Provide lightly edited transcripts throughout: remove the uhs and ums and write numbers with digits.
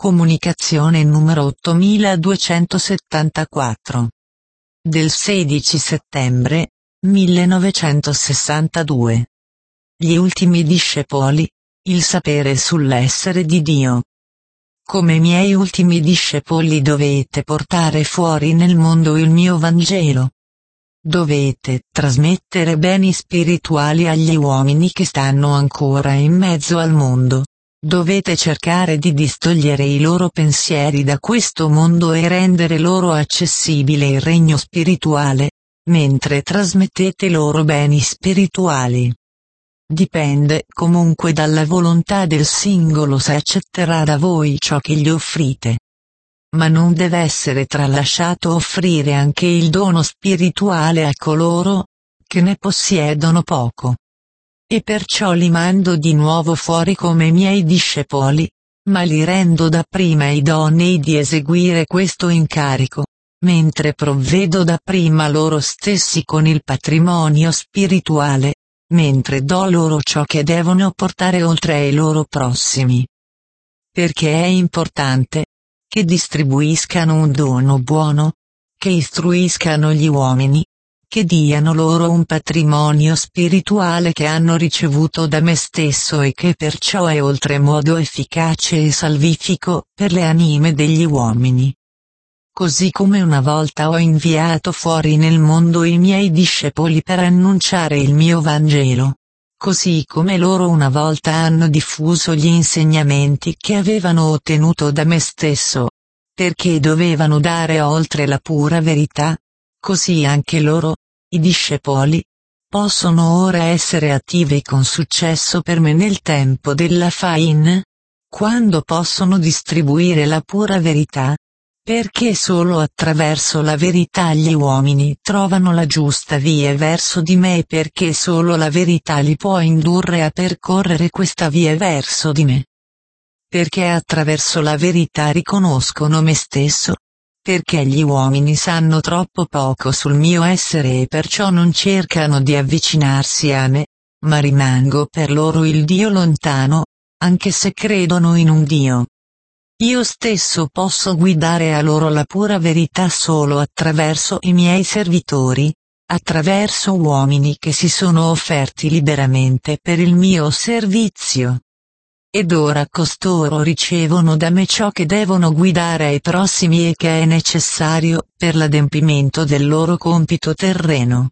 Comunicazione numero 8274. Del 16 settembre 1962. Gli ultimi discepoli, il sapere sull'essere di Dio. Come miei ultimi discepoli dovete portare fuori nel mondo il mio Vangelo. Dovete trasmettere beni spirituali agli uomini che stanno ancora in mezzo al mondo. Dovete cercare di distogliere i loro pensieri da questo mondo e rendere loro accessibile il regno spirituale, mentre trasmettete loro beni spirituali. Dipende comunque dalla volontà del singolo se accetterà da voi ciò che gli offrite. Ma non deve essere tralasciato offrire anche il dono spirituale a coloro che ne possiedono poco. E perciò li mando di nuovo fuori come miei discepoli, ma li rendo dapprima idonei di eseguire questo incarico, mentre provvedo dapprima loro stessi con il patrimonio spirituale, mentre do loro ciò che devono portare oltre ai loro prossimi. Perché è importante che distribuiscano un dono buono, che istruiscano gli uomini, che diano loro un patrimonio spirituale che hanno ricevuto da me stesso e che perciò è oltremodo efficace e salvifico per le anime degli uomini. Così come una volta ho inviato fuori nel mondo i miei discepoli per annunciare il mio Vangelo, così come loro una volta hanno diffuso gli insegnamenti che avevano ottenuto da me stesso, perché dovevano dare oltre la pura verità, così anche loro, i discepoli, possono ora essere attivi con successo per me nel tempo della Fain, quando possono distribuire la pura verità, perché solo attraverso la verità gli uomini trovano la giusta via verso di me e perché solo la verità li può indurre a percorrere questa via verso di me. Perché attraverso la verità riconoscono me stesso, perché gli uomini sanno troppo poco sul mio essere e perciò non cercano di avvicinarsi a me, ma rimango per loro il Dio lontano, anche se credono in un Dio. Io stesso posso guidare a loro la pura verità solo attraverso i miei servitori, attraverso uomini che si sono offerti liberamente per il mio servizio. Ed ora costoro ricevono da me ciò che devono guidare ai prossimi e che è necessario per l'adempimento del loro compito terreno.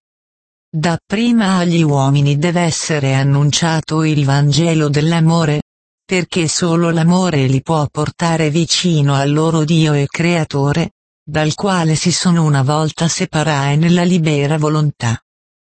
Dapprima agli uomini deve essere annunciato il Vangelo dell'amore, perché solo l'amore li può portare vicino al loro Dio e Creatore, dal quale si sono una volta separati nella libera volontà.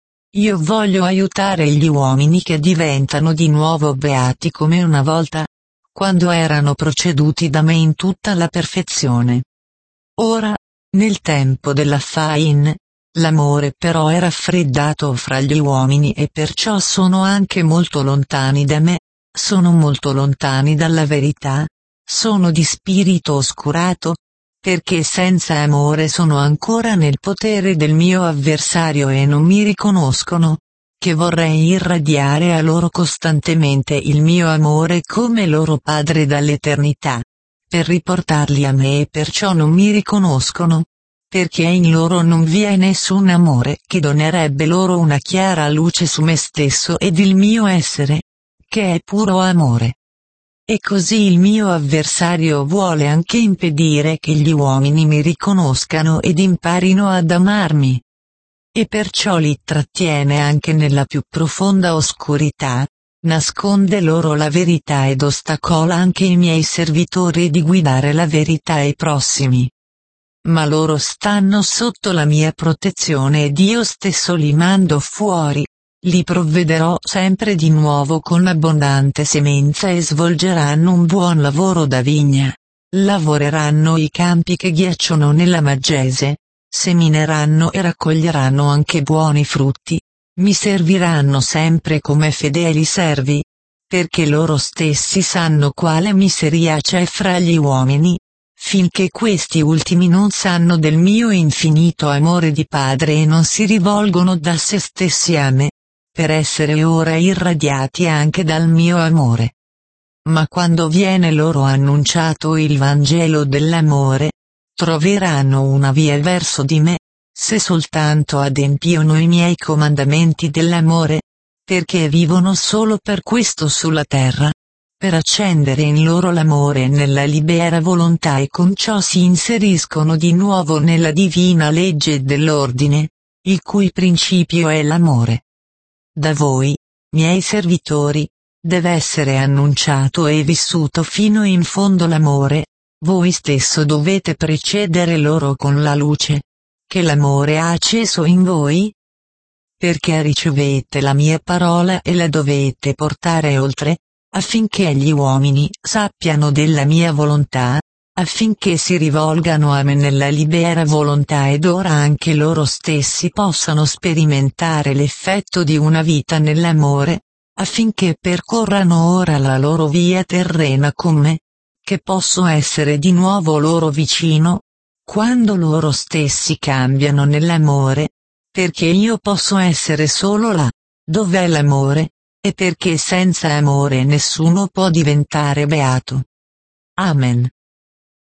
Io voglio aiutare gli uomini che diventano di nuovo beati come una volta, quando erano proceduti da me in tutta la perfezione. Ora, nel tempo della Fain, l'amore però è raffreddato fra gli uomini e perciò sono anche molto lontani da me, sono molto lontani dalla verità, sono di spirito oscurato, perché senza amore sono ancora nel potere del mio avversario e non mi riconoscono, che vorrei irradiare a loro costantemente il mio amore come loro Padre dall'eternità, per riportarli a me e perciò non mi riconoscono, perché in loro non vi è nessun amore che donerebbe loro una chiara luce su me stesso ed il mio essere, che è puro amore. E così il mio avversario vuole anche impedire che gli uomini mi riconoscano ed imparino ad amarmi. E perciò li trattiene anche nella più profonda oscurità, nasconde loro la verità ed ostacola anche i miei servitori di guidare la verità ai prossimi. Ma loro stanno sotto la mia protezione ed io stesso li mando fuori. Li provvederò sempre di nuovo con abbondante semenza e svolgeranno un buon lavoro da vigna. Lavoreranno i campi che ghiacciono nella maggese, semineranno e raccoglieranno anche buoni frutti, mi serviranno sempre come fedeli servi, perché loro stessi sanno quale miseria c'è fra gli uomini, finché questi ultimi non sanno del mio infinito amore di Padre e non si rivolgono da se stessi a me, per essere ora irradiati anche dal mio amore. ma quando viene loro annunciato il Vangelo dell'amore, troveranno una via verso di me, se soltanto adempiono i miei comandamenti dell'amore, perché vivono solo per questo sulla terra, per accendere in loro l'amore nella libera volontà e con ciò si inseriscono di nuovo nella divina legge dell'ordine, il cui principio è l'amore. Da voi, miei servitori, deve essere annunciato e vissuto fino in fondo l'amore, voi stesso dovete precedere loro con la luce, che l'amore ha acceso in voi, perché ricevete la mia parola e la dovete portare oltre, affinché gli uomini sappiano della mia volontà, affinché si rivolgano a me nella libera volontà ed ora anche loro stessi possano sperimentare l'effetto di una vita nell'amore, affinché percorrano ora la loro via terrena con me, che posso essere di nuovo loro vicino, quando loro stessi cambiano nell'amore, perché io posso essere solo là, dov'è l'amore, e perché senza amore nessuno può diventare beato. Amen.